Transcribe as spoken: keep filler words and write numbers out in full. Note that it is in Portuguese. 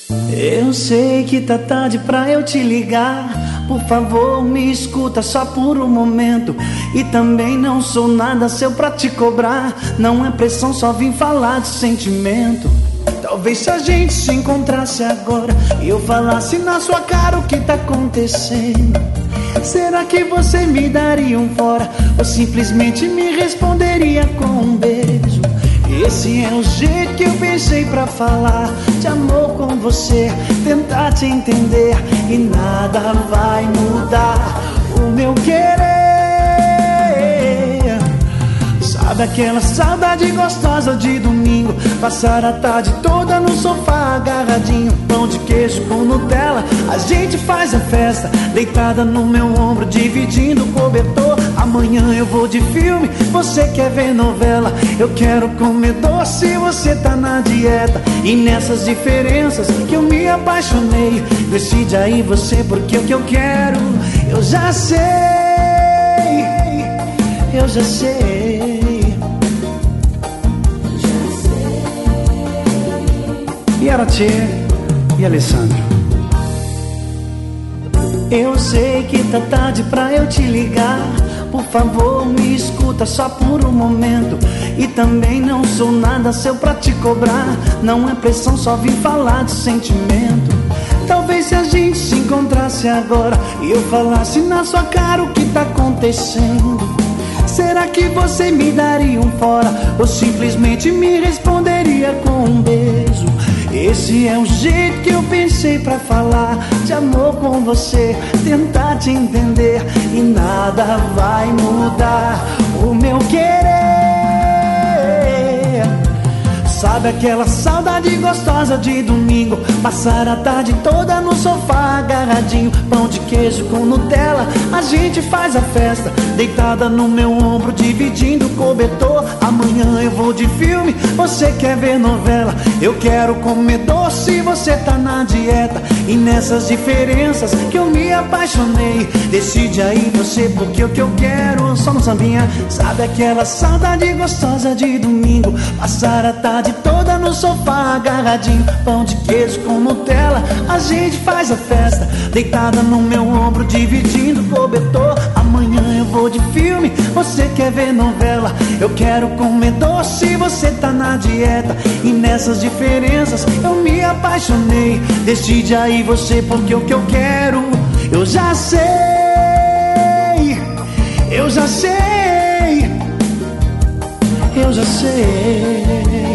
Eu sei que tá tarde pra eu te ligar. Por favor, me escuta só por um momento. E também não sou nada seu pra te cobrar. Não é pressão, só vim falar de sentimento. Talvez se a gente se encontrasse agora e eu falasse na sua cara o que tá acontecendo, será que você me daria um fora ou simplesmente me responderia com um beijo? Esse é o jeito que eu pensei pra falar de amor com você, tentar te entender, e nada vai mudar o meu querer. Sabe aquela saudade gostosa de domingo, passar a tarde toda no sofá agarradinho, pão de queijo com Nutella, a gente faz a festa, deitada no meu ombro, dividindo o cobertor. Amanhã eu vou de filme, você quer ver novela, eu quero comer doce, você tá na dieta. E nessas diferenças que eu me apaixonei, decide aí você, porque o que eu quero eu já sei, eu já sei. E Aratê e Alessandro. Eu sei que tá tarde pra eu te ligar. Por favor, me escuta só por um momento. E também não sou nada seu pra te cobrar. Não é pressão, só vim falar de sentimento. Talvez se a gente se encontrasse agora e eu falasse na sua cara o que tá acontecendo, será que você me daria um fora ou simplesmente me responderia com um beijo? Esse é o jeito que eu pensei pra falar de amor com você, tentar te entender, e nada vai mudar o meu querer. Sabe aquela saudade gostosa de domingo, passar a tarde toda no sofá agarradinho, pão de queijo com Nutella, a gente faz a festa, deitada no meu ombro, dividindo o cobertor. Amanhã eu vou de filme, você quer ver novela, eu quero comer doce, você tá na dieta. E nessas diferenças que eu me apaixonei, decide aí você, porque o que eu quero só no sambinha. Sabe aquela saudade gostosa de domingo, passar a tarde toda no sofá agarradinho, pão de queijo com Nutella, a gente faz a festa, deitada no meu ombro, dividindo o cobertor. Amanhã eu vou de filme, você quer ver novela, eu quero comer doce, você tá na dieta. E nessas diferenças eu me apaixonei, decide aí você, porque o que eu quero eu já sei, eu já sei, eu já sei.